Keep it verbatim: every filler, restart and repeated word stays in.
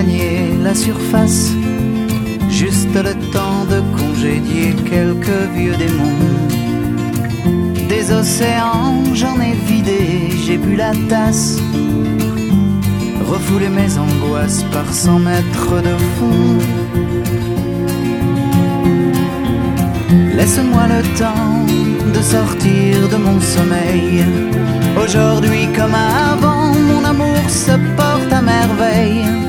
La surface, juste le temps de congédier quelques vieux démons. Des océans, j'en ai vidé, j'ai bu la tasse, refoulé mes angoisses par cent mètres de fond. Laisse-moi le temps de sortir de mon sommeil. Aujourd'hui comme avant, mon amour se porte à merveille.